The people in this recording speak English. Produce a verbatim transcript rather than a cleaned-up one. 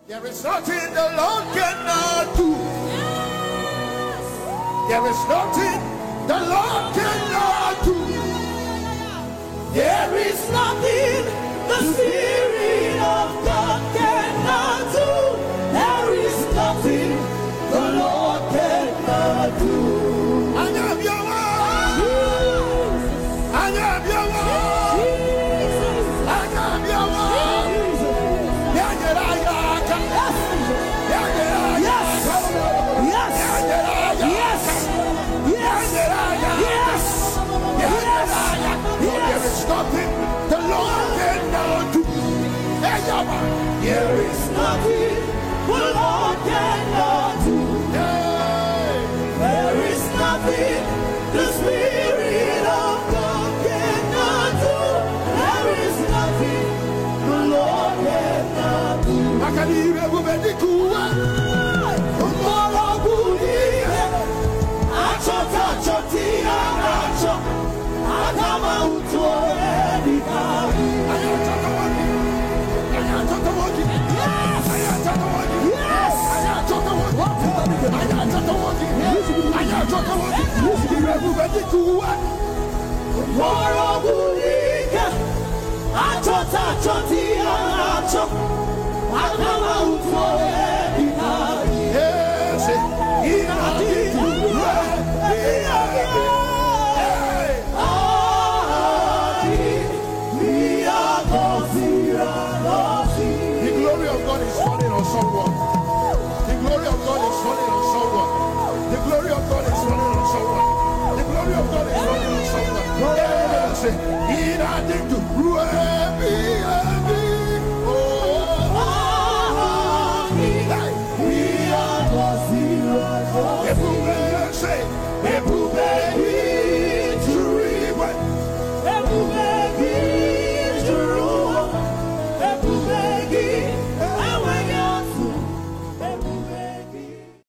There is nothing the Lord cannot do. There is nothing the Lord cannot do. There is nothing the Spirit of God cannot do. There is nothing the Lord cannot do. I am your one. I am your one. I am your one. Yeah, yeah, yeah. Yes. Yes. Yes. Yes. Yes. There is nothing the Lord cannot do. There is nothing the Lord cannot do. There is nothing the Spirit of God cannot do. There is nothing the Lord cannot do. Someone. The glory of God is falling on someone. The glory of God is falling on someone. The glory of God is falling on someone. Yes, he had to Everybody